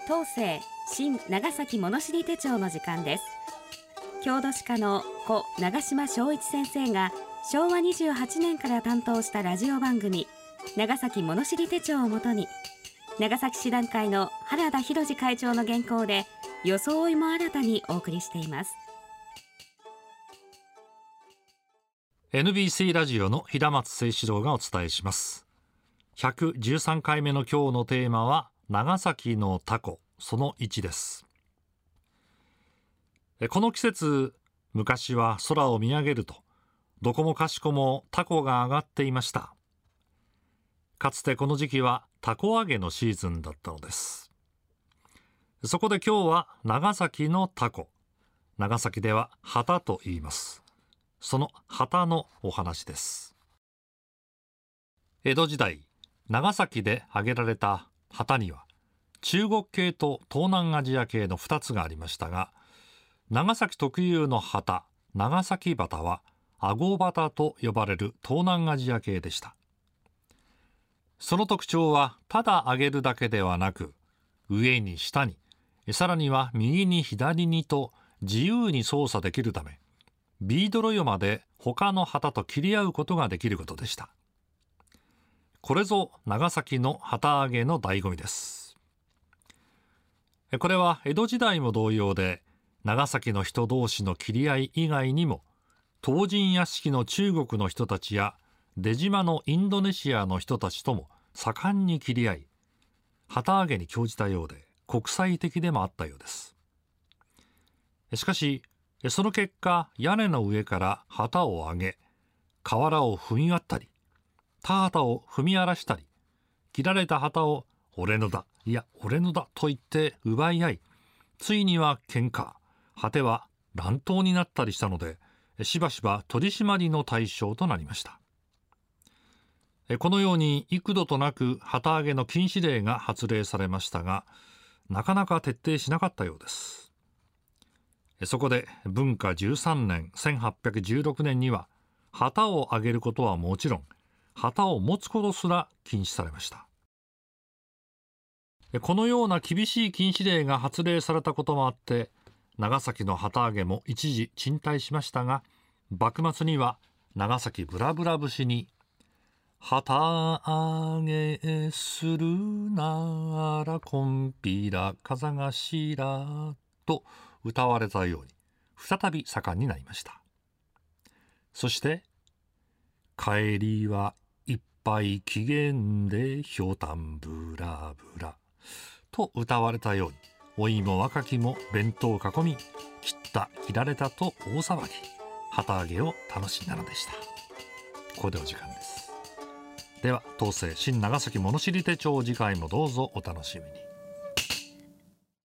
東西新長崎物知り手帳の時間です。郷土史家の故長島昭一先生が昭和28年から担当したラジオ番組長崎物知り手帳をもとに、長崎市団会の原田博次会長の原稿で装いも新たにお送りしています。 NBC ラジオの平松誠志郎がお伝えします。113回目の今日のテーマは長崎のタコその1です。この季節、昔は空を見上げるとどこもかしこもタコが上がっていました。かつてこの時期はタコ揚げのシーズンだったのです。そこで今日は長崎のタコ、長崎では旗と言います。その旗のお話です。江戸時代、長崎で揚げられた旗には中国系と東南アジア系の2つがありましたが、長崎特有の旗、長崎旗はあご旗と呼ばれる東南アジア系でした。その特徴はただ揚げるだけではなく、上に下に、さらには右に左にと自由に操作できるため、ビードロヨまで他の旗と切り合うことができることでした。これぞ長崎の旗揚げの醍醐味です。これは江戸時代も同様で、長崎の人同士の切り合い以外にも、唐人屋敷の中国の人たちや出島のインドネシアの人たちとも盛んに切り合い、旗揚げに興じたようで国際的でもあったようです。しかしその結果、屋根の上から旗を上げ、瓦を踏み割ったり、田旗を踏み荒らしたり、切られた旗を俺のだ、いや俺のだと言って奪い合い、ついには喧嘩、果ては乱闘になったりしたので、しばしば取り締まりの対象となりました。このように幾度となく旗揚げの禁止令が発令されましたが、なかなか徹底しなかったようです。そこで文化13年1816年には、旗を揚げることはもちろん、旗を持つことすら禁止されました。このような厳しい禁止令が発令されたこともあって、長崎の旗揚げも一時沈滞しましたが、幕末には長崎ぶらぶら節に旗揚げするならこんぴら風頭と歌われたように再び盛んになりました。そして帰りはいっぱい期限でひょうたんぶらぶらと歌われたように、老いも若きも弁当を囲み、切った切られたと大騒ぎ、旗揚げを楽しんだのでした。ここでお時間です。では東西新長崎物知り手帳、次回もどうぞお楽しみに。